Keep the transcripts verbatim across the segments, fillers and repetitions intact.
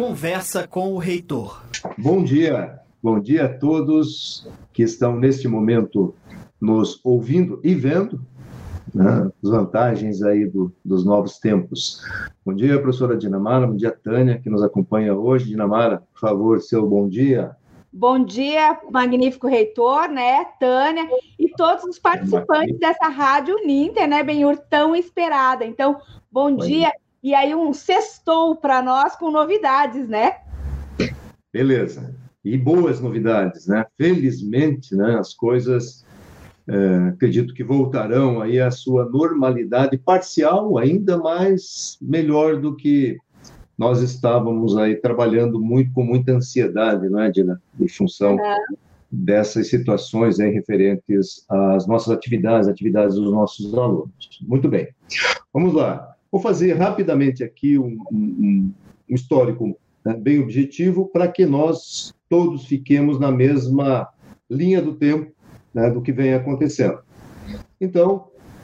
conversa com o reitor. Bom dia, bom dia a todos que estão neste momento nos ouvindo e vendo, né, as vantagens aí do, dos novos tempos. Bom dia, professora Dinamara, bom dia, Tânia, que nos acompanha hoje. Dinamara, por favor, seu bom dia. Bom dia, magnífico reitor, né, Tânia, e todos os participantes é dessa Rádio Uninter, né, Benhur, tão esperada. Então, bom Oi. dia, e aí um sextou para nós com novidades, né? Beleza, e boas novidades, né? Felizmente, né, as coisas, é, acredito que voltarão aí à sua normalidade parcial, ainda mais melhor do que nós estávamos aí trabalhando muito, com muita ansiedade, não é, Dina? Em função uhum. dessas situações aí referentes às nossas atividades, atividades dos nossos alunos. Muito bem. Vamos lá. Vou fazer rapidamente aqui um, um, um histórico, né, bem objetivo, para que nós todos fiquemos na mesma linha do tempo, né, do que vem acontecendo. Então,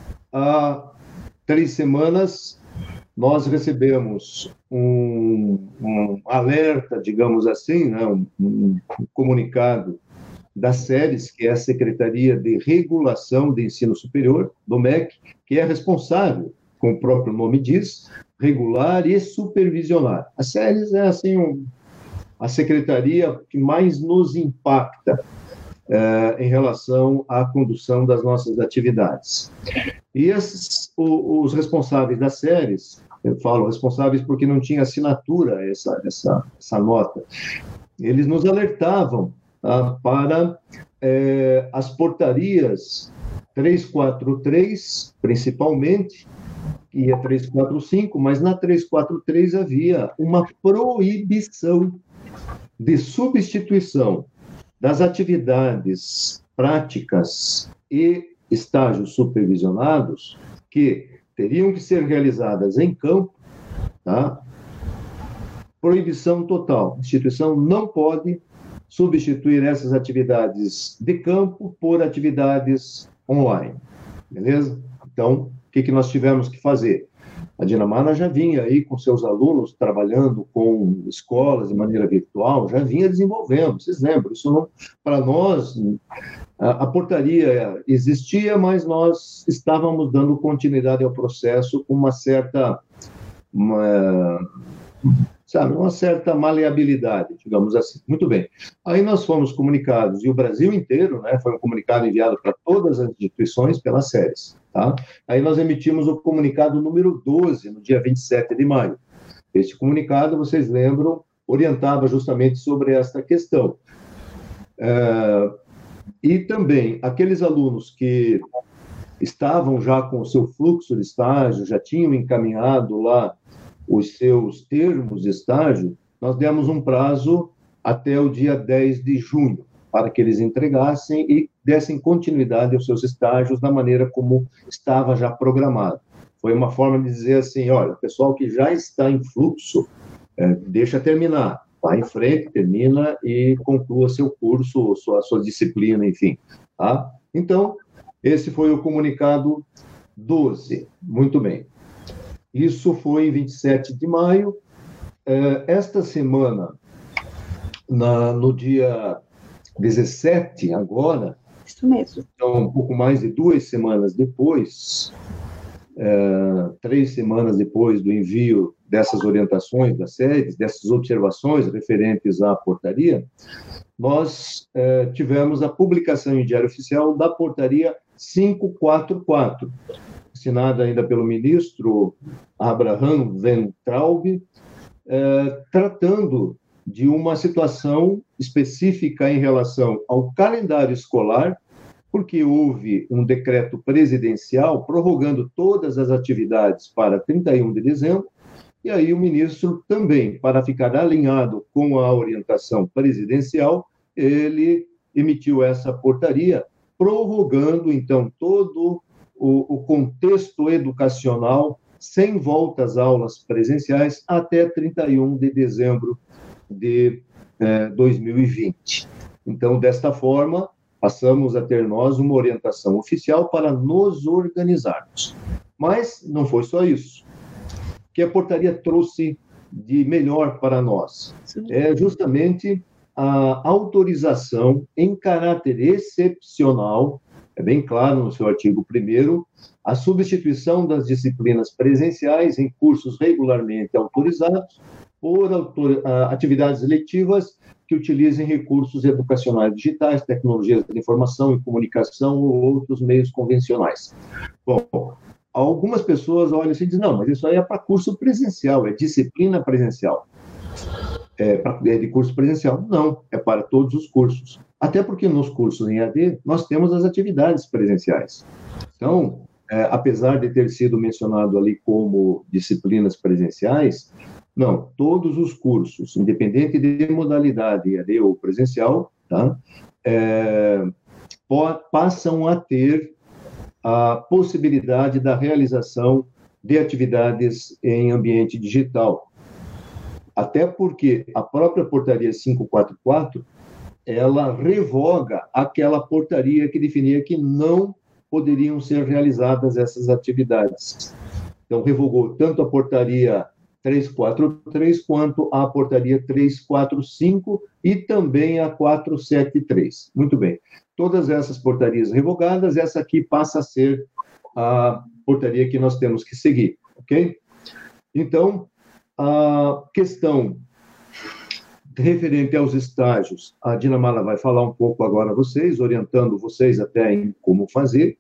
há três semanas, nós recebemos um, um alerta, digamos assim, né, um, um comunicado da SERES, que é a Secretaria de Regulação de Ensino Superior, do M E C, que é responsável, como o próprio nome diz, regular e supervisionar. A SERES é assim, um, a secretaria que mais nos impacta é, em relação à condução das nossas atividades. E esses, o, os responsáveis da SERES, eu falo responsáveis porque não tinha assinatura essa, essa, essa nota, eles nos alertavam, tá, para é, as portarias trezentos e quarenta e três, principalmente, e a trezentos e quarenta e cinco, mas na trezentos e quarenta e três havia uma proibição de substituição das atividades práticas e estágios supervisionados que teriam que ser realizadas em campo, tá? Proibição total. A instituição não pode substituir essas atividades de campo por atividades online, beleza? Então, o que, que nós tivemos que fazer? A Dinamara já vinha aí com seus alunos trabalhando com escolas de maneira virtual, já vinha desenvolvendo, vocês lembram? Isso não, para nós, a, a portaria existia, mas nós estávamos dando continuidade ao processo com uma certa, uma, sabe, uma certa maleabilidade, digamos assim. Muito bem. Aí nós fomos comunicados, e o Brasil inteiro, né, foi um comunicado enviado para todas as instituições pela SERES. Tá? Aí nós emitimos o comunicado número doze, no dia vinte e sete de maio. Este comunicado, vocês lembram, orientava justamente sobre esta questão. É, e também, aqueles alunos que estavam já com o seu fluxo de estágio, já tinham encaminhado lá os seus termos de estágio, nós demos um prazo até o dia dez de junho, para que eles entregassem e dessem continuidade aos seus estágios da maneira como estava já programado. Foi uma forma de dizer assim, olha, o pessoal que já está em fluxo, é, deixa terminar, vai em frente, termina e conclua seu curso, sua, sua disciplina, enfim. Tá? Então, esse foi o comunicado doze. Muito bem. Isso foi em vinte e sete de maio. É, esta semana, na, no dia dezessete, agora, isso mesmo. Então, um pouco mais de duas semanas depois, é, três semanas depois do envio dessas orientações das SERES, dessas observações referentes à portaria, nós é, tivemos a publicação em Diário Oficial da portaria quinhentos e quarenta e quatro, assinada ainda pelo ministro Abraham Weintraub, é, tratando de uma situação específica em relação ao calendário escolar, porque houve um decreto presidencial prorrogando todas as atividades para trinta e um de dezembro, e aí o ministro também, para ficar alinhado com a orientação presidencial, ele emitiu essa portaria, prorrogando, então, todo o, o contexto educacional, sem volta às aulas presenciais, até trinta e um de dezembro de eh, dois mil e vinte. Então, desta forma, passamos a ter nós uma orientação oficial para nos organizarmos. Mas não foi só isso. O que a portaria trouxe de melhor para nós? É justamente a autorização em caráter excepcional, é bem claro no seu artigo primeiro, a substituição das disciplinas presenciais em cursos regularmente autorizados por autor, atividades letivas que utilizem recursos educacionais digitais, tecnologias de informação e comunicação ou outros meios convencionais. Bom, algumas pessoas olham assim e dizem, não, mas isso aí é para curso presencial, é disciplina presencial. É, pra, é de curso presencial. Não, é para todos os cursos. Até porque nos cursos em A D, nós temos as atividades presenciais. Então, é, apesar de ter sido mencionado ali como disciplinas presenciais, não, todos os cursos, independente de modalidade, E A D ou presencial, tá, é, passam a ter a possibilidade da realização de atividades em ambiente digital. Até porque a própria portaria quinhentos e quarenta e quatro, ela revoga aquela portaria que definia que não poderiam ser realizadas essas atividades. Então, revogou tanto a portaria trezentos e quarenta e três quanto a portaria trezentos e quarenta e cinco e também a quatrocentos e setenta e três. Muito bem. Todas essas portarias revogadas, essa aqui passa a ser a portaria que nós temos que seguir, ok? Então, a questão referente aos estágios, a Dinamala vai falar um pouco agora a vocês, orientando vocês até em como fazer.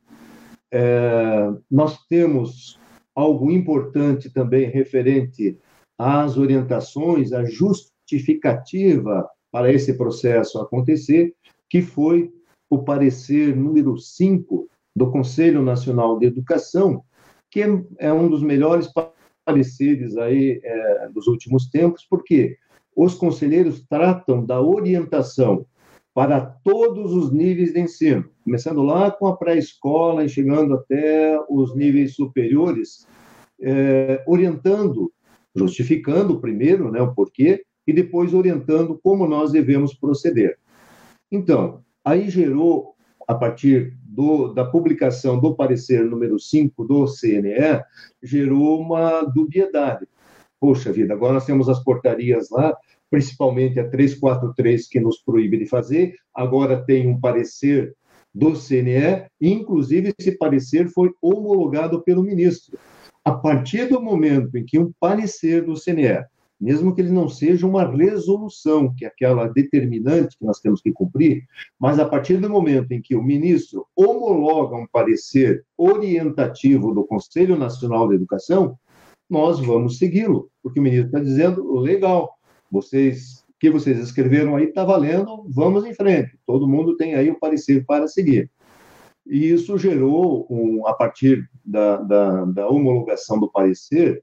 É, nós temos algo importante também referente às orientações, à justificativa para esse processo acontecer, que foi o parecer número cinco do Conselho Nacional de Educação, que é um dos melhores pareceres aí, é, dos últimos tempos, porque os conselheiros tratam da orientação para todos os níveis de ensino, começando lá com a pré-escola e chegando até os níveis superiores, é, orientando, justificando primeiro, né, o porquê, e depois orientando como nós devemos proceder. Então, aí gerou, a partir do, da publicação do parecer número cinco do C N E, gerou uma dubiedade. Poxa vida, agora nós temos as portarias lá, principalmente a trezentos e quarenta e três, que nos proíbe de fazer, agora tem um parecer do C N E, e inclusive esse parecer foi homologado pelo ministro. A partir do momento em que um parecer do C N E, mesmo que ele não seja uma resolução, que é aquela determinante que nós temos que cumprir, mas a partir do momento em que o ministro homologa um parecer orientativo do Conselho Nacional de Educação, nós vamos segui-lo, porque o ministro está dizendo, legal, vocês, o que vocês escreveram aí está valendo, vamos em frente, todo mundo tem aí o parecer para seguir. E isso gerou, um, a partir da, da, da homologação do parecer,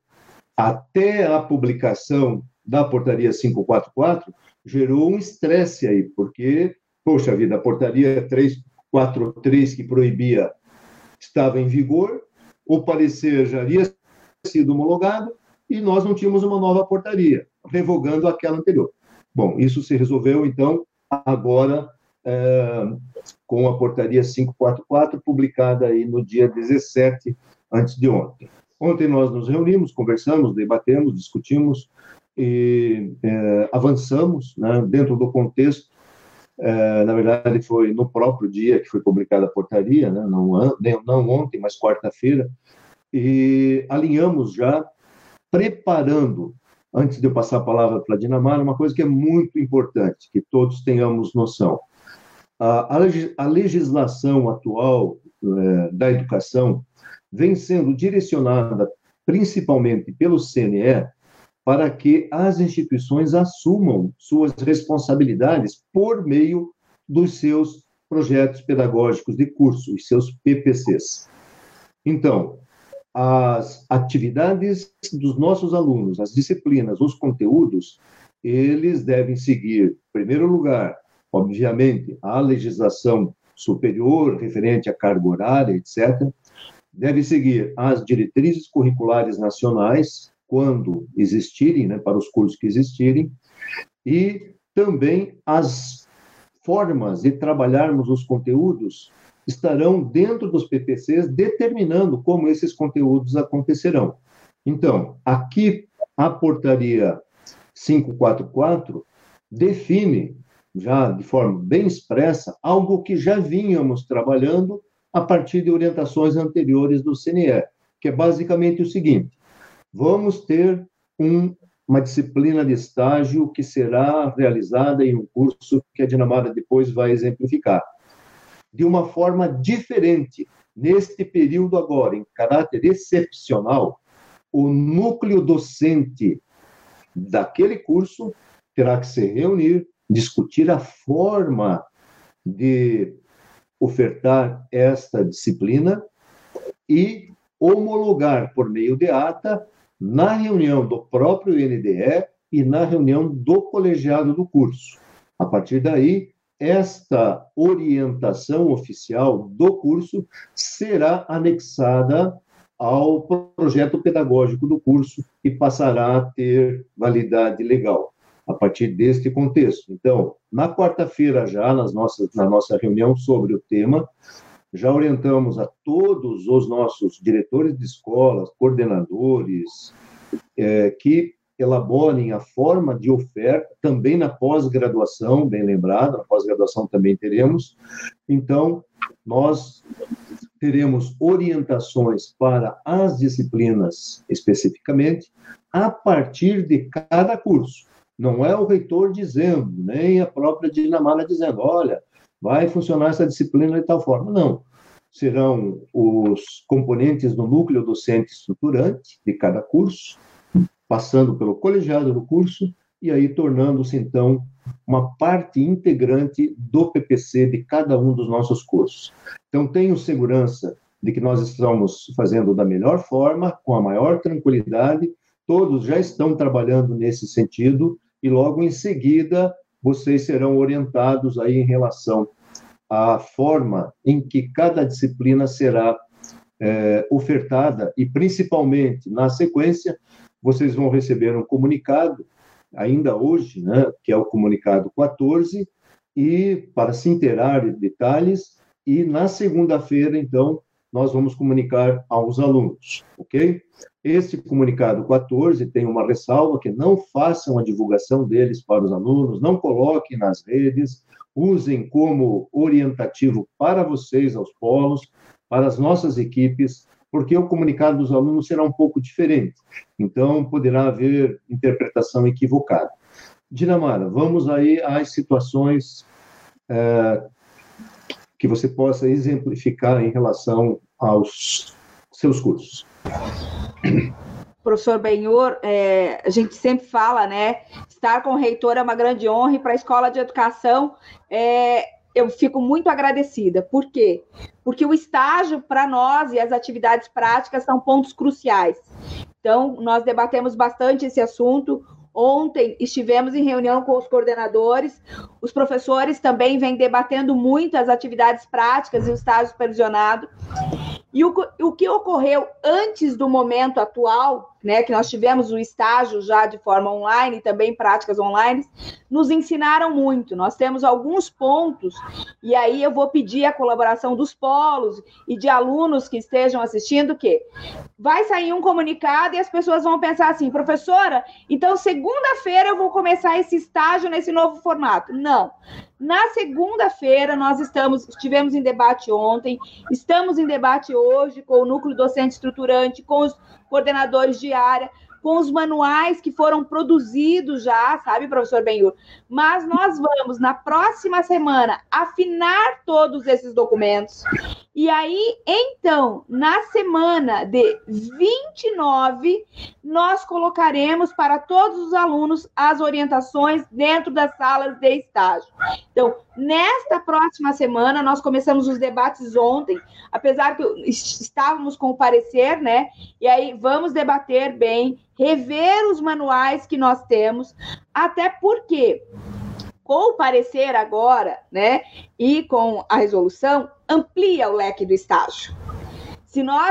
até a publicação da portaria quinhentos e quarenta e quatro, gerou um estresse aí, porque, poxa vida, a portaria trezentos e quarenta e três que proibia estava em vigor, o parecer já havia sido homologado e nós não tínhamos uma nova portaria, revogando aquela anterior. Bom, isso se resolveu, então, agora, é, com a portaria quinhentos e quarenta e quatro, publicada aí no dia dezessete, antes de ontem. Ontem nós nos reunimos, conversamos, debatemos, discutimos e é, avançamos, né, dentro do contexto. É, na verdade, foi no próprio dia que foi publicada a portaria, né, não, não ontem, mas quarta-feira, e alinhamos já, preparando, antes de eu passar a palavra para a Dinamara, uma coisa que é muito importante, que todos tenhamos noção. A, a legislação atual é, da educação vem sendo direcionada principalmente pelo C N E para que as instituições assumam suas responsabilidades por meio dos seus projetos pedagógicos de curso, os seus P P Cs. Então, as atividades dos nossos alunos, as disciplinas, os conteúdos, eles devem seguir, em primeiro lugar, obviamente, a legislação superior referente à carga horária, etcétera, deve seguir as diretrizes curriculares nacionais, quando existirem, né, para os cursos que existirem, e também as formas de trabalharmos os conteúdos estarão dentro dos P P Cs, determinando como esses conteúdos acontecerão. Então, aqui, a portaria quinhentos e quarenta e quatro define, já de forma bem expressa, algo que já vínhamos trabalhando a partir de orientações anteriores do C N E, que é basicamente o seguinte: vamos ter um, uma disciplina de estágio que será realizada em um curso que a Dinamara depois vai exemplificar, de uma forma diferente. Neste período agora, em caráter excepcional, o núcleo docente daquele curso terá que se reunir, discutir a forma de ofertar esta disciplina e homologar por meio de ata na reunião do próprio N D E e na reunião do colegiado do curso. A partir daí, esta orientação oficial do curso será anexada ao projeto pedagógico do curso e passará a ter validade legal, a partir deste contexto. Então, na quarta-feira já, nas nossas, na nossa reunião sobre o tema, já orientamos a todos os nossos diretores de escolas, coordenadores, é, que elaborem a forma de oferta, também na pós-graduação, bem lembrado, na pós-graduação também teremos. Então, nós teremos orientações para as disciplinas especificamente, a partir de cada curso. Não é o reitor dizendo, nem a própria Dinamara dizendo, olha, vai funcionar essa disciplina de tal forma. Não. Serão os componentes do núcleo docente estruturante de cada curso, passando pelo colegiado do curso, e aí tornando-se, então, uma parte integrante do P P C de cada um dos nossos cursos. Então, tenho segurança de que nós estamos fazendo da melhor forma, com a maior tranquilidade, todos já estão trabalhando nesse sentido, e logo em seguida vocês serão orientados aí em relação à forma em que cada disciplina será é, ofertada, e principalmente, na sequência, vocês vão receber um comunicado, ainda hoje, né, que é o comunicado quatorze, e para se inteirar de detalhes, e na segunda-feira, então, nós vamos comunicar aos alunos, ok? Este comunicado quatorze tem uma ressalva que não façam a divulgação deles para os alunos, não coloquem nas redes, usem como orientativo para vocês, aos polos, para as nossas equipes, porque o comunicado dos alunos será um pouco diferente. Então, poderá haver interpretação equivocada. Dinamara, vamos aí às situações é, que você possa exemplificar em relação aos seus cursos. Professor Benhur, é, a gente sempre fala, né? Estar com o reitor é uma grande honra, e para a Escola de Educação, é, eu fico muito agradecida. Por quê? Porque o estágio, para nós, e as atividades práticas são pontos cruciais. Então, nós debatemos bastante esse assunto. Ontem estivemos em reunião com os coordenadores, os professores também vêm debatendo muito as atividades práticas e o estágio supervisionado. E o, o que ocorreu antes do momento atual, né, que nós tivemos o estágio já de forma online e também práticas online, nos ensinaram muito. Nós temos alguns pontos, e aí eu vou pedir a colaboração dos polos e de alunos que estejam assistindo, que vai sair um comunicado e as pessoas vão pensar assim, professora, então segunda-feira eu vou começar esse estágio nesse novo formato. Não. Na segunda-feira, nós estamos, estivemos em debate ontem, estamos em debate hoje com o núcleo docente estruturante, com os coordenadores de área, com os manuais que foram produzidos já, sabe, professor Benhur? Mas nós vamos, na próxima semana, afinar todos esses documentos. E aí, então, na semana de vinte e nove, nós colocaremos para todos os alunos as orientações dentro das salas de estágio. Então, nesta próxima semana, nós começamos os debates ontem, apesar que estávamos com o parecer, né? E aí, vamos debater bem, rever os manuais que nós temos, até porque, com o parecer agora, né, e com a resolução, amplia o leque do estágio. Se nós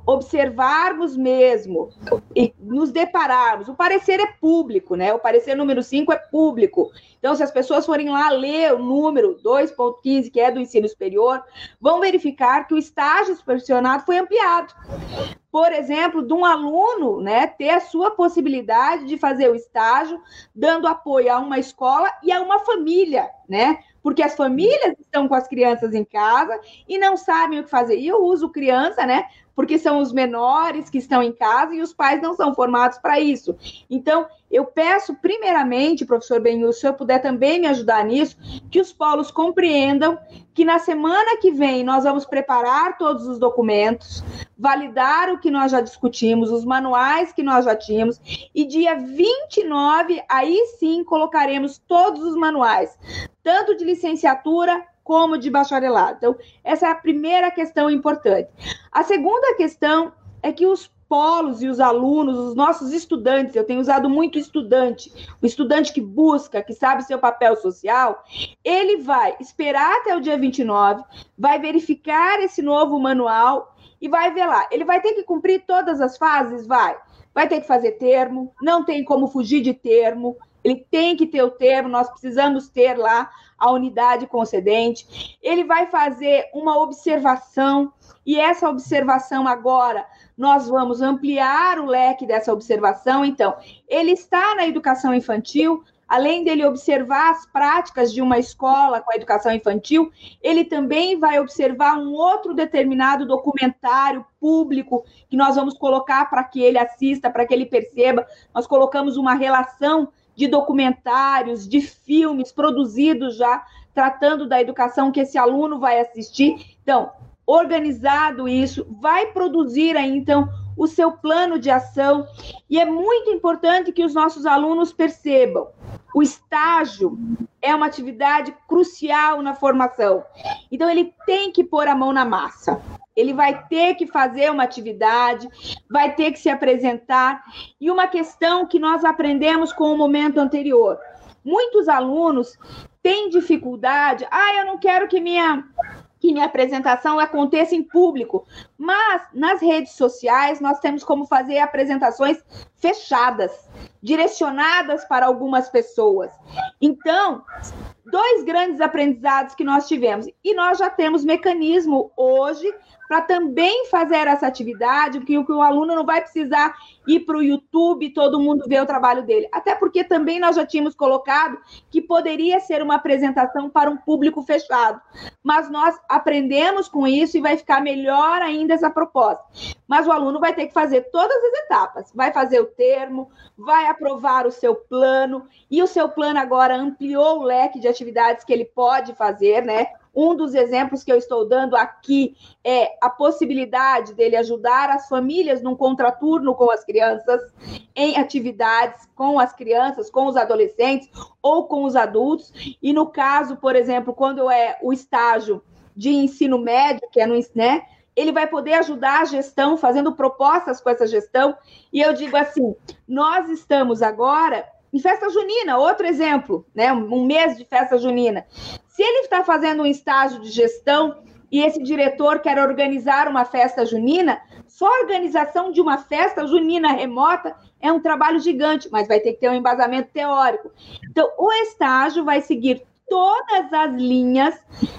observarmos mesmo e nos depararmos, o parecer é público, né? O parecer número cinco é público. Então, se as pessoas forem lá ler o número dois ponto quinze, que é do ensino superior, vão verificar que o estágio supervisionado foi ampliado. Por exemplo, de um aluno, né, ter a sua possibilidade de fazer o estágio, dando apoio a uma escola e a uma família, né? Porque as famílias estão com as crianças em casa e não sabem o que fazer. E eu uso criança, né? Porque são os menores que estão em casa e os pais não são formados para isso. Então, eu peço, primeiramente, professor Benhur, se o senhor puder também me ajudar nisso, que os polos compreendam que na semana que vem nós vamos preparar todos os documentos, validar o que nós já discutimos, os manuais que nós já tínhamos, e dia vinte e nove, aí sim, colocaremos todos os manuais, tanto de licenciatura como de bacharelado. Então, essa é a primeira questão importante. A segunda questão é que os polos e os alunos, os nossos estudantes, eu tenho usado muito estudante, o estudante que busca, que sabe seu papel social, ele vai esperar até o dia vinte e nove, vai verificar esse novo manual e vai ver lá. Ele vai ter que cumprir todas as fases? Vai. Vai ter que fazer termo, não tem como fugir de termo, ele tem que ter o termo, nós precisamos ter lá a unidade concedente. Ele vai fazer uma observação, e essa observação agora, nós vamos ampliar o leque dessa observação. Então, ele está na educação infantil, além dele observar as práticas de uma escola com a educação infantil, ele também vai observar um outro determinado documentário público que nós vamos colocar para que ele assista, para que ele perceba. Nós colocamos uma relação de documentários, de filmes produzidos já, tratando da educação que esse aluno vai assistir. Então, organizado isso, vai produzir aí, então, o seu plano de ação. E é muito importante que os nossos alunos percebam, o estágio é uma atividade crucial na formação. Então, ele tem que pôr a mão na massa. Ele vai ter que fazer uma atividade, vai ter que se apresentar. E uma questão que nós aprendemos com o momento anterior. Muitos alunos têm dificuldade. Ah, eu não quero que minha... que minha apresentação aconteça em público, mas nas redes sociais nós temos como fazer apresentações fechadas, direcionadas para algumas pessoas. Então, dois grandes aprendizados que nós tivemos, e nós já temos mecanismo hoje para também fazer essa atividade, porque o aluno não vai precisar ir para o YouTube e todo mundo ver o trabalho dele. Até porque também nós já tínhamos colocado que poderia ser uma apresentação para um público fechado. Mas nós aprendemos com isso e vai ficar melhor ainda essa proposta. Mas o aluno vai ter que fazer todas as etapas. Vai fazer o termo, vai aprovar o seu plano, e o seu plano agora ampliou o leque de atividades que ele pode fazer, né? Um dos exemplos que eu estou dando aqui é a possibilidade dele ajudar as famílias num contraturno com as crianças, em atividades com as crianças, com os adolescentes ou com os adultos. E no caso, por exemplo, quando é o estágio de ensino médio, que é no, né, ele vai poder ajudar a gestão, fazendo propostas com essa gestão. E eu digo assim, nós estamos agora em festa junina, outro exemplo, né, um mês de festa junina. Se ele está fazendo um estágio de gestão e esse diretor quer organizar uma festa junina, só a organização de uma festa junina remota é um trabalho gigante, mas vai ter que ter um embasamento teórico. Então, o estágio vai seguir todas as linhas,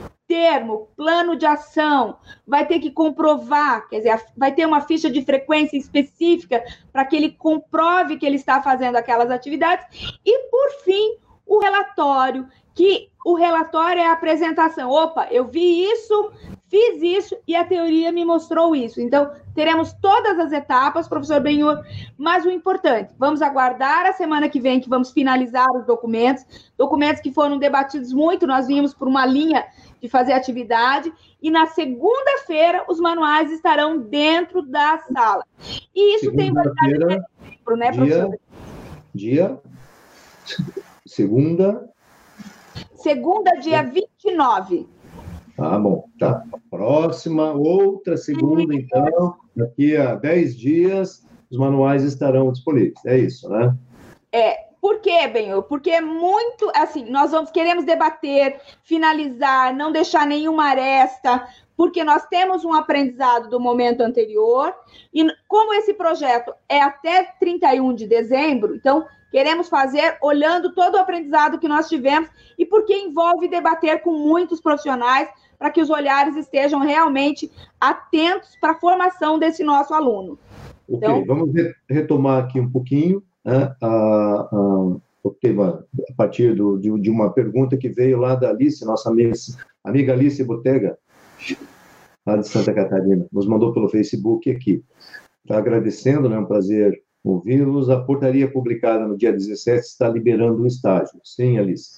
termo, plano de ação, vai ter que comprovar, quer dizer, vai ter uma ficha de frequência específica para que ele comprove que ele está fazendo aquelas atividades. E, por fim, o relatório, que o relatório é a apresentação. Opa, eu vi isso, fiz isso e a teoria me mostrou isso. Então, teremos todas as etapas, professor Benhur, mas o importante, vamos aguardar a semana que vem que vamos finalizar os documentos, documentos que foram debatidos muito, nós vimos por uma linha de fazer atividade, e na segunda-feira os manuais estarão dentro da sala. E isso tem validade de setembro, né, professor? Dia? Segunda? Segunda, dia vinte e nove. Ah, bom, tá. Próxima, outra segunda, então, daqui a dez dias, os manuais estarão disponíveis. É isso, né? É, Por quê, Benhur? Porque é muito, assim, nós vamos, queremos debater, finalizar, não deixar nenhuma aresta, porque nós temos um aprendizado do momento anterior, e como esse projeto é até trinta e um de dezembro, então queremos fazer olhando todo o aprendizado que nós tivemos, e porque envolve debater com muitos profissionais, para que os olhares estejam realmente atentos para a formação desse nosso aluno. Ok, então, vamos retomar aqui um pouquinho, né, a, a, o tema, a partir do, de, de uma pergunta que veio lá da Alice, nossa amiga, amiga Alice Botega, lá de Santa Catarina, nos mandou pelo Facebook aqui. Está agradecendo, né, é um prazer ouvi-los. A portaria publicada no dia dezessete está liberando um estágio. Sim, Alice.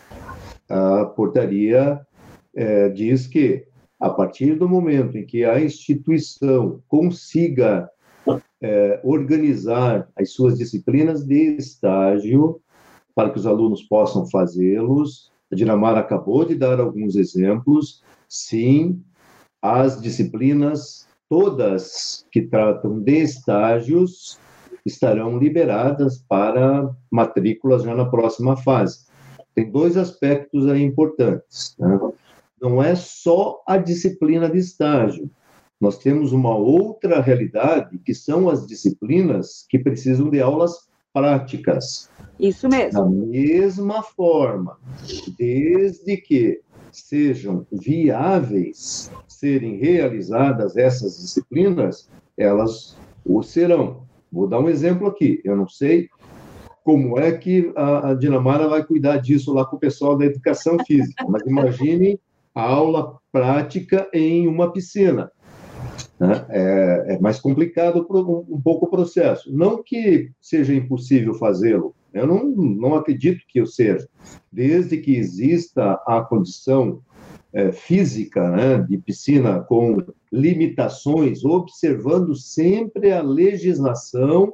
A portaria é, diz que, a partir do momento em que a instituição consiga é, organizar as suas disciplinas de estágio para que os alunos possam fazê-los, a Dinamarca acabou de dar alguns exemplos, sim, as disciplinas todas que tratam de estágios estarão liberadas para matrículas já na próxima fase. Tem dois aspectos aí importantes, né? Não é só a disciplina de estágio. Nós temos uma outra realidade, que são as disciplinas que precisam de aulas práticas. Isso mesmo. Da mesma forma, desde que sejam viáveis serem realizadas essas disciplinas, elas o serão. Vou dar um exemplo aqui. Eu não sei como é que a, a Dinamarca vai cuidar disso lá com o pessoal da educação física, mas imagine a aula prática em uma piscina. Né? É, é mais complicado um, um pouco o processo. Não que seja impossível fazê-lo, eu não, não acredito que eu seja, desde que exista a condição é, física, né, de piscina com limitações, observando sempre a legislação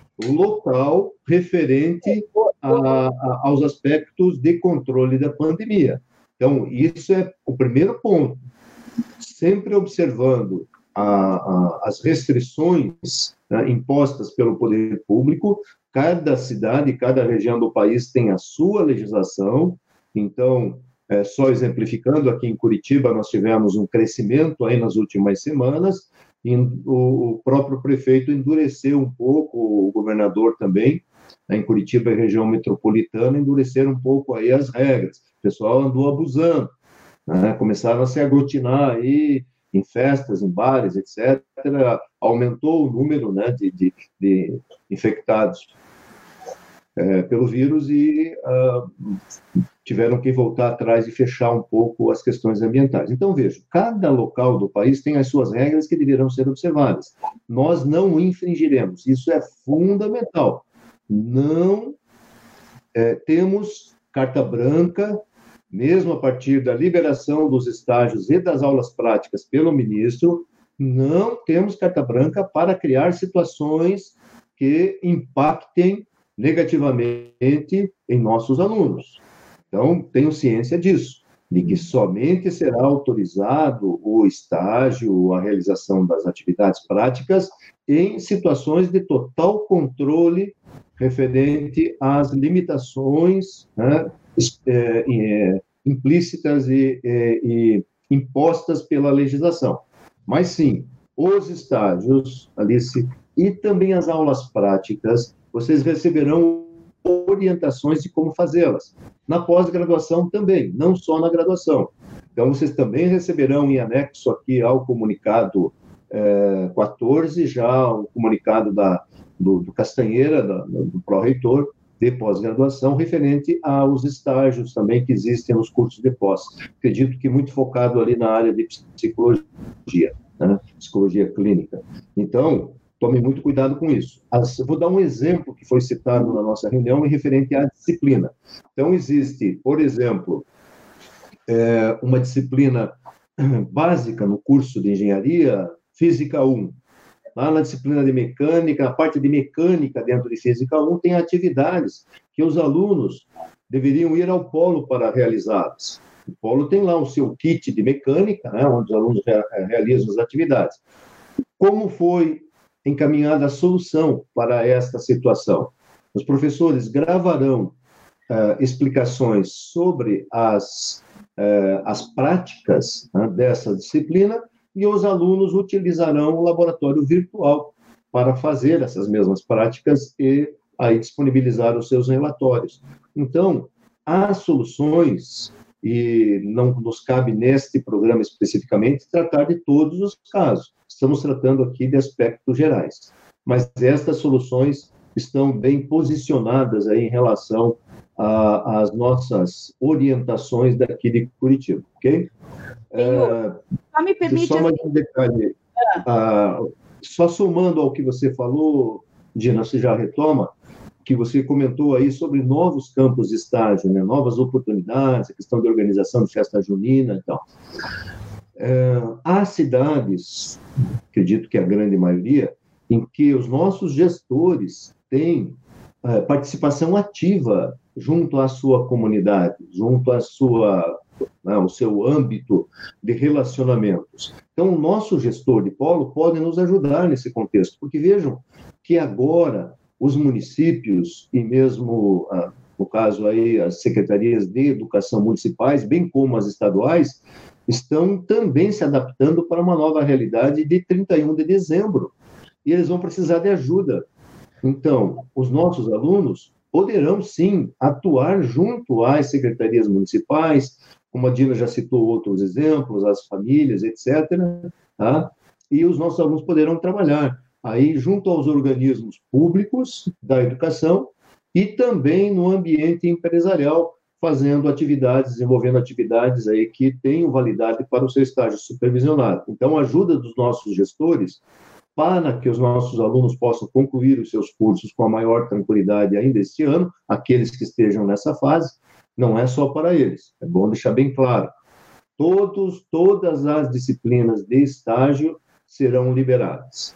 local referente a, a, aos aspectos de controle da pandemia. Então, isso é o primeiro ponto. Sempre observando a, a, as restrições, né, impostas pelo poder público. Cada cidade, cada região do país tem a sua legislação. Então, é, só exemplificando, aqui em Curitiba nós tivemos um crescimento aí nas últimas semanas, e o, o próprio prefeito endureceu um pouco, o governador também, né, em Curitiba e região metropolitana, endureceram um pouco aí as regras. O pessoal andou abusando, né, começaram a se aglutinar aí em festas, em bares, etcétera. Aumentou o número, né, de, de, de infectados é, pelo vírus e uh, tiveram que voltar atrás e fechar um pouco as questões ambientais. Então, veja, cada local do país tem as suas regras que deverão ser observadas. Nós não infringiremos, isso é fundamental. Não é, temos carta branca, mesmo a partir da liberação dos estágios e das aulas práticas pelo ministro, não temos carta branca para criar situações que impactem negativamente em nossos alunos. Então, tenho ciência disso, de que somente será autorizado o estágio, a realização das atividades práticas em situações de total controle referente às limitações, né, é, é, implícitas e, é, e impostas pela legislação. Mas, sim, os estágios, Alice, e também as aulas práticas, vocês receberão orientações de como fazê-las. Na pós-graduação também, não só na graduação. Então, vocês também receberão em anexo aqui ao comunicado é, quatorze, já o comunicado da, do, do Castanheira, da, do pró-reitor, de pós-graduação, referente aos estágios também que existem nos cursos de pós. Acredito que muito focado ali na área de psicologia, né? Psicologia clínica. Então, tome muito cuidado com isso. As, vou dar um exemplo que foi citado na nossa reunião em referente à disciplina. Então, existe, por exemplo, é, uma disciplina básica no curso de engenharia, Física um. Lá na disciplina de mecânica, a parte de mecânica dentro de Física um tem atividades que os alunos deveriam ir ao polo para realizá-las. O polo tem lá o seu kit de mecânica, né, onde os alunos realizam as atividades. Como foi encaminhada a solução para esta situação? Os professores gravarão uh, explicações sobre as, uh, as práticas, né, dessa disciplina, e os alunos utilizarão o laboratório virtual para fazer essas mesmas práticas e aí disponibilizar os seus relatórios. Então, há soluções, e não nos cabe neste programa especificamente tratar de todos os casos. Estamos tratando aqui de aspectos gerais. Mas estas soluções estão bem posicionadas aí em relação às nossas orientações daqui de Curitiba, ok? É, só me permite... Só mais um detalhe. Ah, só somando ao que você falou, Dina, você já retoma, que você comentou aí sobre novos campos de estágio, né? Novas oportunidades, a questão de organização de festa junina e tal. É, há cidades, acredito que a grande maioria, em que os nossos gestores têm é, participação ativa junto à sua comunidade, junto à sua, né, ao seu âmbito de relacionamentos. Então, o nosso gestor de polo pode nos ajudar nesse contexto, porque vejam que agora os municípios e mesmo, ah, no caso aí, as secretarias de educação municipais, bem como as estaduais, estão também se adaptando para uma nova realidade de trinta e um de dezembro. E eles vão precisar de ajuda. Então, os nossos alunos poderão, sim, atuar junto às secretarias municipais, como a Dina já citou outros exemplos, as famílias, etcétera, tá? E os nossos alunos poderão trabalhar aí junto aos organismos públicos da educação e também no ambiente empresarial, fazendo atividades, desenvolvendo atividades aí que tenham validade para o seu estágio supervisionado. Então, a ajuda dos nossos gestores para que os nossos alunos possam concluir os seus cursos com a maior tranquilidade ainda este ano, aqueles que estejam nessa fase, não é só para eles. É bom deixar bem claro. Todos, todas as disciplinas de estágio serão liberadas.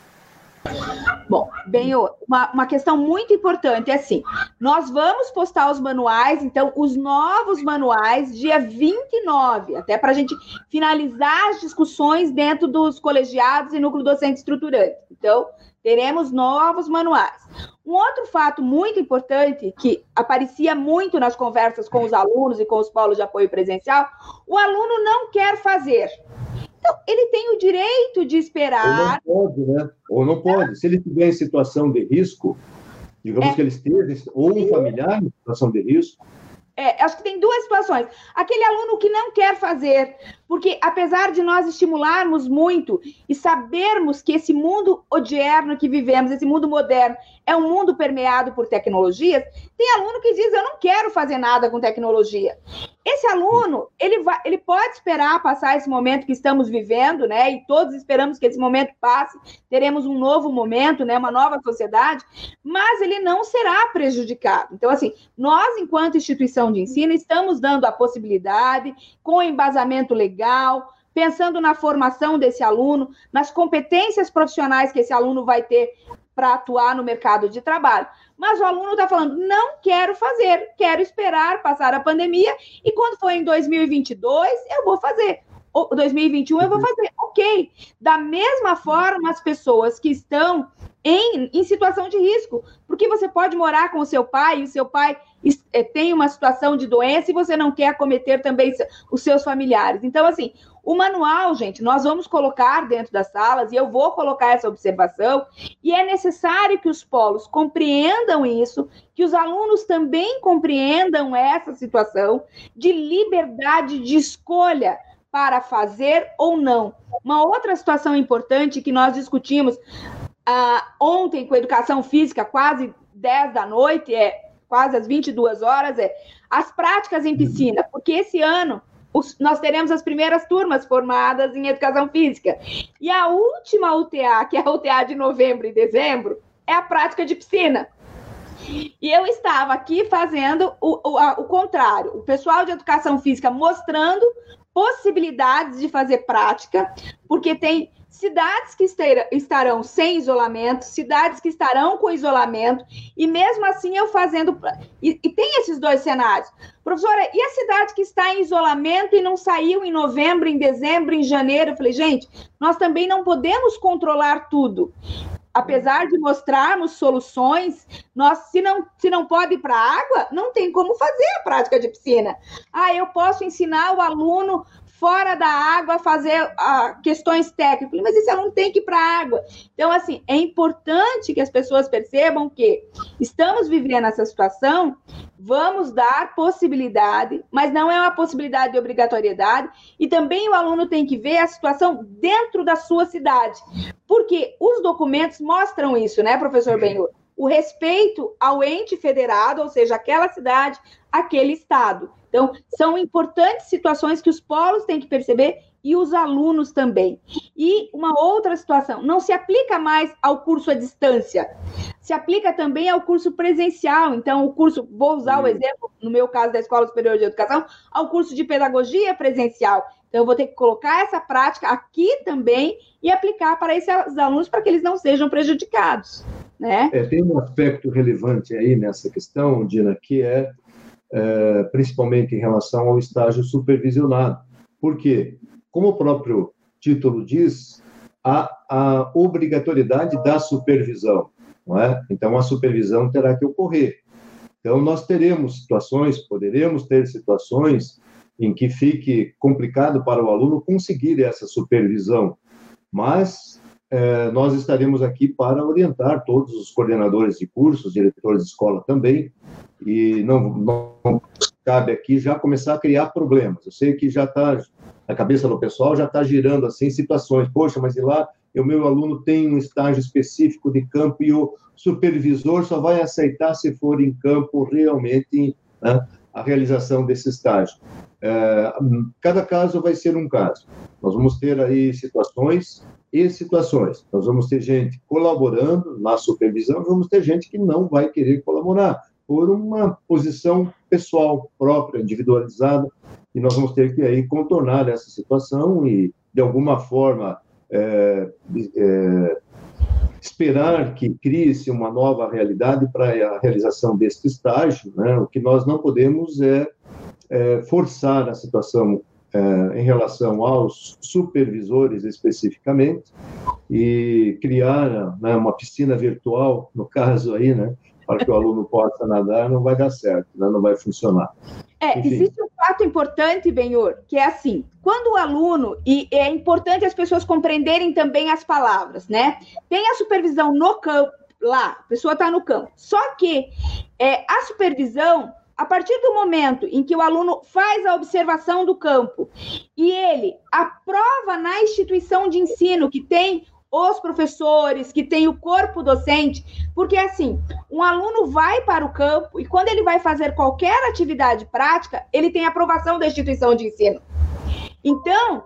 Bom, bem, uma, uma questão muito importante é assim, nós vamos postar os manuais, então, os novos manuais, dia vinte e nove, até para a gente finalizar as discussões dentro dos colegiados e núcleo docente estruturante. Então, teremos novos manuais. Um outro fato muito importante, que aparecia muito nas conversas com os alunos e com os polos de apoio presencial, o aluno não quer fazer. Então, ele tem o direito de esperar... Ou não pode, né? Ou não pode. Se ele estiver em situação de risco, digamos é. que ele esteja, ou um familiar em situação de risco... É, acho que tem duas situações. Aquele aluno que não quer fazer, porque apesar de nós estimularmos muito e sabermos que esse mundo odierno que vivemos, esse mundo moderno, é um mundo permeado por tecnologias, tem aluno que diz, eu não quero fazer nada com tecnologia. Esse aluno, ele, vai, ele pode esperar passar esse momento que estamos vivendo, né? E todos esperamos que esse momento passe, teremos um novo momento, né? Uma nova sociedade, mas ele não será prejudicado. Então, assim, nós, enquanto instituição de ensino, estamos dando a possibilidade, com embasamento legal, pensando na formação desse aluno, nas competências profissionais que esse aluno vai ter para atuar no mercado de trabalho. Mas o aluno está falando, não quero fazer, quero esperar passar a pandemia e quando for em dois mil e vinte e dois, eu vou fazer. Ou dois mil e vinte e um eu vou fazer. Ok. Da mesma forma, as pessoas que estão em, em situação de risco, porque você pode morar com o seu pai e o seu pai tem uma situação de doença e você não quer acometer também os seus familiares. Então, assim, o manual, gente, nós vamos colocar dentro das salas e eu vou colocar essa observação e é necessário que os polos compreendam isso, que os alunos também compreendam essa situação de liberdade de escolha para fazer ou não. Uma outra situação importante que nós discutimos ah, ontem com a educação física, quase dez da noite, é quase às vinte e duas horas, é as práticas em piscina, porque esse ano os, nós teremos as primeiras turmas formadas em educação física. E a última U T A, que é a U T A de novembro e dezembro, é a prática de piscina. E eu estava aqui fazendo o, o, a, o contrário, o pessoal de educação física mostrando possibilidades de fazer prática, porque tem cidades que estarão sem isolamento, cidades que estarão com isolamento, e mesmo assim eu fazendo... E, e tem esses dois cenários. Professora, e a cidade que está em isolamento e não saiu em novembro, em dezembro, em janeiro? Eu falei, gente, nós também não podemos controlar tudo. apesar de mostrarmos soluções, nós, se não, se não pode ir para a água, não tem como fazer a prática de piscina. Ah, eu posso ensinar o aluno fora da água a fazer ah, questões técnicas, mas esse aluno tem que ir para a água. Então, assim, é importante que as pessoas percebam que estamos vivendo essa situação, vamos dar possibilidade, mas não é uma possibilidade de obrigatoriedade, e também o aluno tem que ver a situação dentro da sua cidade, porque os documentos mostram isso, né, professor Benhur? O respeito ao ente federado, ou seja, aquela cidade, aquele estado. Então, são importantes situações que os polos têm que perceber e os alunos também. E uma outra situação, não se aplica mais ao curso à distância, se aplica também ao curso presencial. Então, o curso, vou usar o exemplo, no meu caso da Escola Superior de Educação, ao curso de pedagogia presencial. Então, eu vou ter que colocar essa prática aqui também e aplicar para esses alunos para que eles não sejam prejudicados, né? É, tem um aspecto relevante aí nessa questão, Dina, que é, é principalmente em relação ao estágio supervisionado. Por quê? Como o próprio título diz, há a obrigatoriedade da supervisão, não é? Então, a supervisão terá que ocorrer. Então, nós teremos situações, poderemos ter situações em que fique complicado para o aluno conseguir essa supervisão, mas eh, nós estaremos aqui para orientar todos os coordenadores de cursos, diretores de escola também, e não, não cabe aqui já começar a criar problemas. Eu sei que já está, a cabeça do pessoal já está girando assim situações, poxa, mas e lá o meu aluno tem um estágio específico de campo e o supervisor só vai aceitar se for em campo realmente, né, a realização desse estágio. É, cada caso vai ser um caso. Nós vamos ter aí situações e situações. Nós vamos ter gente colaborando na supervisão, vamos ter gente que não vai querer colaborar por uma posição pessoal própria, individualizada, e nós vamos ter que aí contornar essa situação e, de alguma forma, é, é, esperar que crie-se uma nova realidade para a realização deste estágio, né? O que nós não podemos é, é forçar a situação é, em relação aos supervisores especificamente e criar, né, uma piscina virtual, no caso aí, né, para que o aluno possa nadar, não vai dar certo, né, não vai funcionar. É, Enfim. Existe um fato importante, Benhur, que é assim, quando o aluno, e é importante as pessoas compreenderem também as palavras, né? Tem a supervisão no campo, lá, a pessoa está no campo, só que é, a supervisão, a partir do momento em que o aluno faz a observação do campo e ele aprova na instituição de ensino que tem os professores, que tem o corpo docente, porque assim, um aluno vai para o campo e quando ele vai fazer qualquer atividade prática, ele tem aprovação da instituição de ensino. Então,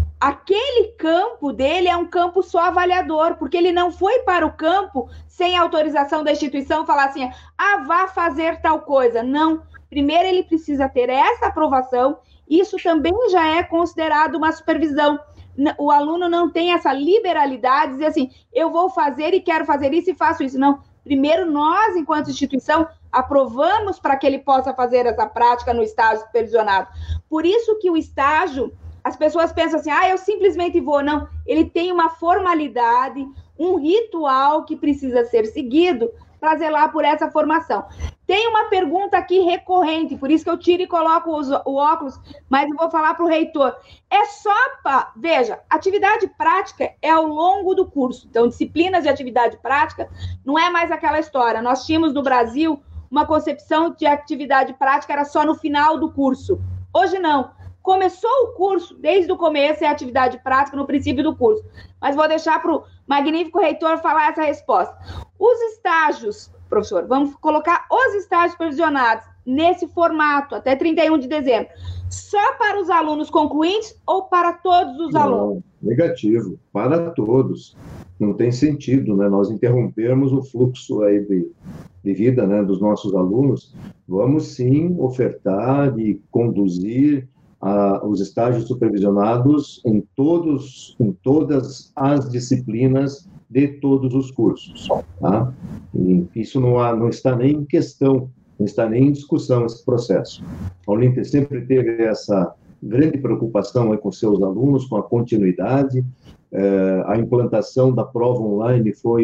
aquele campo dele é um campo só avaliador, porque ele não foi para o campo sem autorização da instituição falar assim, ah, vá fazer tal coisa. Não, primeiro ele precisa ter essa aprovação, isso também já é considerado uma supervisão. O aluno não tem essa liberalidade, dizer assim, eu vou fazer e quero fazer isso e faço isso. Não, primeiro nós, enquanto instituição, aprovamos para que ele possa fazer essa prática no estágio supervisionado. Por isso que o estágio, as pessoas pensam assim, ah, eu simplesmente vou. Não, ele tem uma formalidade, um ritual que precisa ser seguido para zelar por essa formação. Tem uma pergunta aqui recorrente, por isso que eu tiro e coloco os, o óculos, mas eu vou falar para o reitor. É só para... Veja, atividade prática é ao longo do curso. Então, disciplinas de atividade prática não é mais aquela história. Nós tínhamos no Brasil uma concepção de atividade prática era só no final do curso. Hoje não. Começou o curso, desde o começo é atividade prática no princípio do curso. Mas vou deixar para o magnífico reitor falar essa resposta. Os estágios, professor, vamos colocar os estágios supervisionados nesse formato, até trinta e um de dezembro, só para os alunos concluintes ou para todos os Não, alunos? Negativo, para todos. Não tem sentido, né, nós interrompermos o fluxo aí de, de vida, né, dos nossos alunos. Vamos sim ofertar e conduzir a, os estágios supervisionados em, todos, em todas as disciplinas de todos os cursos. Tá? E isso não, há, não está nem em questão, não está nem em discussão esse processo. A Uninter sempre teve essa grande preocupação aí com seus alunos, com a continuidade. Eh, a implantação da prova online foi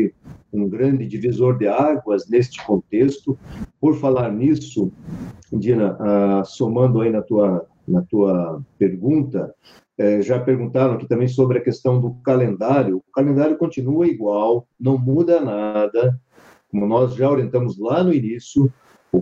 um grande divisor de águas neste contexto. Por falar nisso, Dina, ah, somando aí na tua, na tua pergunta, eh, já perguntaram aqui também sobre a questão do calendário. O calendário continua igual, não muda nada, como nós já orientamos lá no início.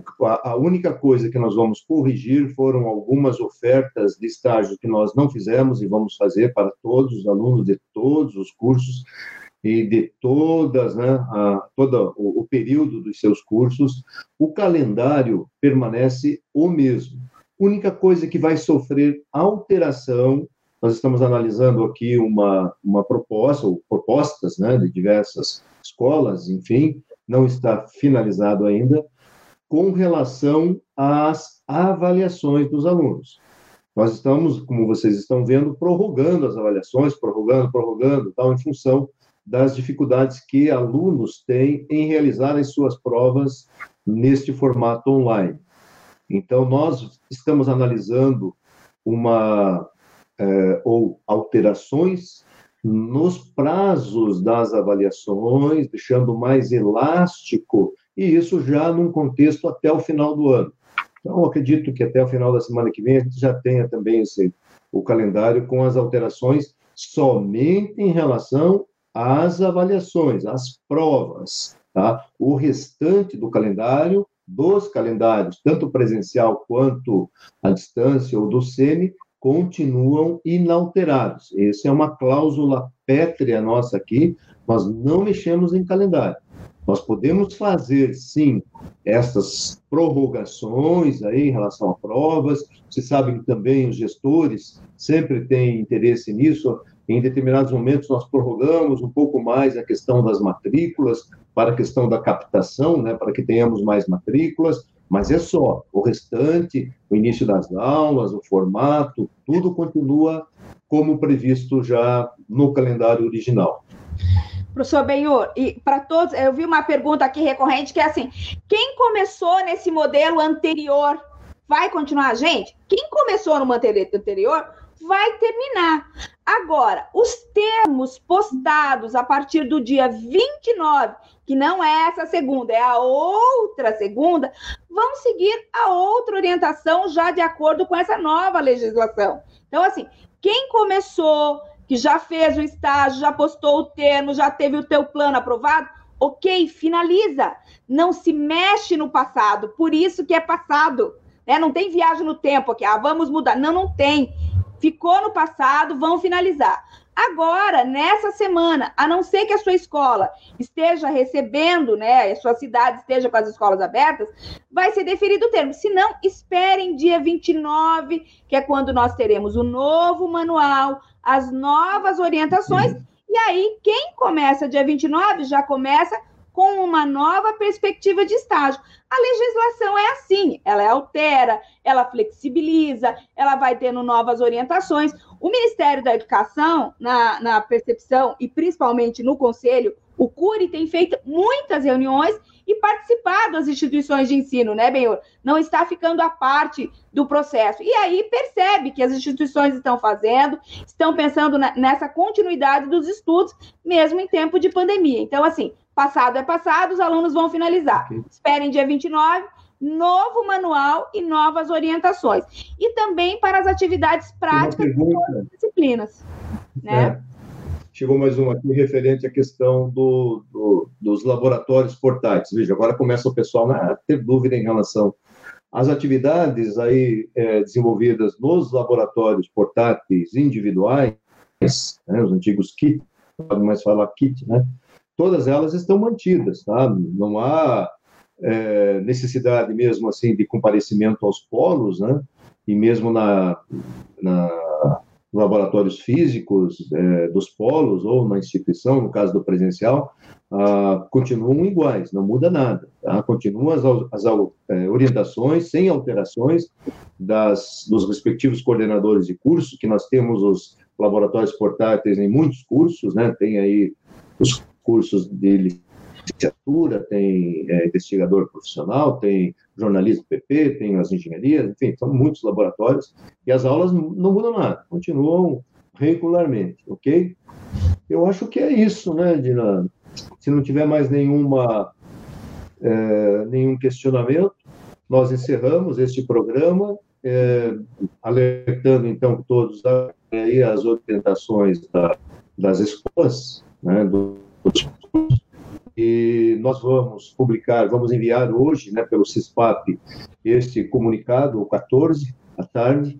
A única coisa que nós vamos corrigir foram algumas ofertas de estágio que nós não fizemos e vamos fazer para todos os alunos de todos os cursos e de todas, né, a, todo o, o período dos seus cursos. O calendário permanece o mesmo. A única coisa que vai sofrer alteração, nós estamos analisando aqui uma, uma proposta, ou propostas, né, de diversas escolas, enfim, não está finalizado ainda, com relação às avaliações dos alunos. Nós estamos, como vocês estão vendo, prorrogando as avaliações, prorrogando, prorrogando, tal, em função das dificuldades que alunos têm em realizar as suas provas neste formato online. Então, nós estamos analisando uma, eh, ou alterações nos prazos das avaliações, deixando mais elástico, e isso já num contexto até o final do ano. Então, acredito que até o final da semana que vem a gente já tenha também esse, o calendário com as alterações somente em relação às avaliações, às provas. Tá? O restante do calendário, dos calendários, tanto presencial quanto à distância ou do semi, continuam inalterados. Essa é uma cláusula pétrea nossa aqui, nós não mexemos em calendário. Nós podemos fazer, sim, essas prorrogações aí em relação a provas. Vocês sabem que também os gestores sempre têm interesse nisso. Em determinados momentos, nós prorrogamos um pouco mais a questão das matrículas, para a questão da captação, né, para que tenhamos mais matrículas, mas é só. O restante, o início das aulas, o formato, tudo continua como previsto já no calendário original. Professor Benhur, e para todos, eu vi uma pergunta aqui recorrente que é assim: quem começou nesse modelo anterior vai continuar? Gente, quem começou no modelo anterior vai terminar. Agora, os termos postados a partir do dia vinte e nove, que não é essa segunda, é a outra segunda, vão seguir a outra orientação já de acordo com essa nova legislação. Então, assim, quem começou, que já fez o estágio, já postou o termo, já teve o teu plano aprovado, ok, finaliza. Não se mexe no passado, por isso que é passado. Né? Não tem viagem no tempo aqui, ah, vamos mudar. Não, não tem. Ficou no passado, vão finalizar. Agora, nessa semana, a não ser que a sua escola esteja recebendo, né, a sua cidade esteja com as escolas abertas, vai ser deferido o termo. Se não, esperem dia vinte e nove, que é quando nós teremos o novo manual, as novas orientações, e aí quem começa dia vinte e nove já começa com uma nova perspectiva de estágio. A legislação é assim, ela altera, ela flexibiliza, ela vai tendo novas orientações. O Ministério da Educação, na, na percepção, e principalmente no Conselho, o CURI tem feito muitas reuniões e participado das instituições de ensino, né, Benhur? Não está ficando à parte do processo. E aí percebe que as instituições estão fazendo, estão pensando na, nessa continuidade dos estudos, mesmo em tempo de pandemia. Então, assim, passado é passado, os alunos vão finalizar. Okay. Esperem dia vinte e nove, novo manual e novas orientações. E também para as atividades práticas de todas as disciplinas. Né? É. Chegou mais um aqui referente à questão do, do, dos laboratórios portáteis. Veja, agora começa o pessoal a ter dúvida em relação às atividades aí, é, desenvolvidas nos laboratórios portáteis individuais, né, os antigos kits, não pode mais falar kit, né? Todas elas estão mantidas, tá? Não há é, necessidade mesmo assim de comparecimento aos polos, né? E mesmo na, na laboratórios físicos é, dos polos ou na instituição, no caso do presencial, ah, continuam iguais, não muda nada. Tá? Continuam as, as é, orientações sem alterações das, dos respectivos coordenadores de curso, que nós temos os laboratórios portáteis em muitos cursos, né? Tem aí os cursos de licenciatura, tem é, investigador profissional, tem jornalismo P P, tem as engenharias, enfim, são muitos laboratórios, e as aulas não mudam nada, continuam regularmente, ok? Eu acho que é isso, né, Dina? Se não tiver mais nenhuma, é, nenhum questionamento, nós encerramos este programa, é, alertando, então, todos aí as orientações da, das escolas, né, dos, e nós vamos publicar, vamos enviar hoje, né, pelo CISPAP, este comunicado, o quatorze, à tarde,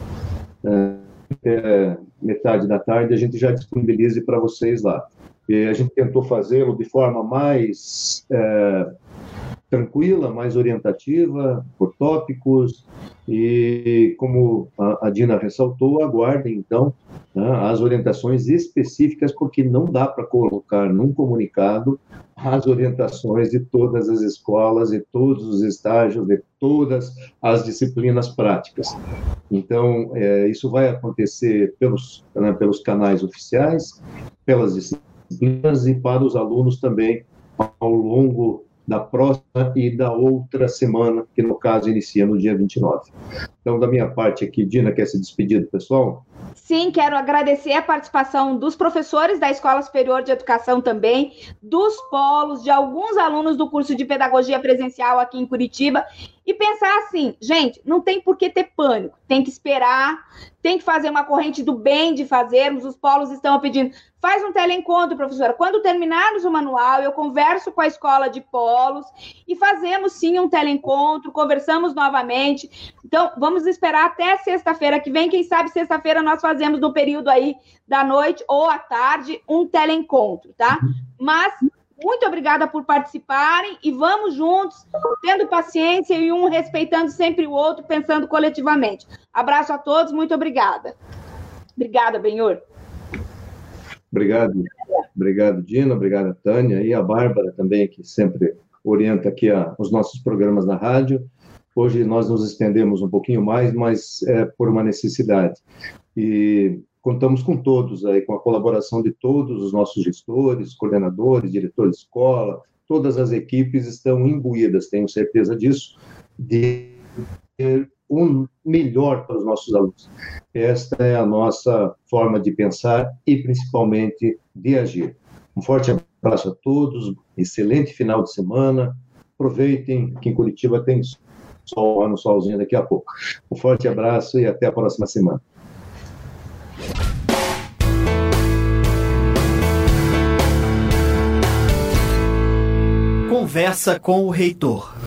é, metade da tarde, a gente já disponibilize para vocês lá. E a gente tentou fazê-lo de forma mais é, tranquila, mais orientativa, por tópicos, e como a, a Dina ressaltou, aguardem, então, né, as orientações específicas, porque não dá para colocar num comunicado as orientações de todas as escolas, de todos os estágios, de todas as disciplinas práticas. Então, é, isso vai acontecer pelos, né, pelos canais oficiais, pelas disciplinas e para os alunos também ao longo da próxima e da outra semana, que no caso inicia no dia vinte e nove. Então, da minha parte aqui, Dina, quer se despedir do pessoal? Sim, quero agradecer a participação dos professores da Escola Superior de Educação também, dos polos, de alguns alunos do curso de Pedagogia Presencial aqui em Curitiba, e pensar assim, gente, não tem por que ter pânico, tem que esperar, tem que fazer uma corrente do bem de fazermos, os polos estão pedindo, faz um teleencontro, professora, quando terminarmos o manual, eu converso com a escola de polos e fazemos sim um teleencontro, conversamos novamente, então vamos esperar até sexta-feira que vem, quem sabe sexta-feira nós fazemos no período aí da noite ou à tarde um teleencontro, tá? Mas muito obrigada por participarem e vamos juntos, tendo paciência e um respeitando sempre o outro, pensando coletivamente. Abraço a todos, muito obrigada. Obrigada, Benhur. Obrigado, obrigado, Dina, obrigado, Tânia, e a Bárbara também, que sempre orienta aqui a, os nossos programas na rádio. Hoje nós nos estendemos um pouquinho mais, mas é por uma necessidade. E contamos com todos, aí, com a colaboração de todos os nossos gestores, coordenadores, diretores de escola, todas as equipes estão imbuídas, tenho certeza disso, de ter um melhor para os nossos alunos. Esta é a nossa forma de pensar e, principalmente, de agir. Um forte abraço a todos, excelente final de semana, aproveitem que em Curitiba tem sol, no solzinho daqui a pouco. Um forte abraço e até a próxima semana. Conversa com o reitor.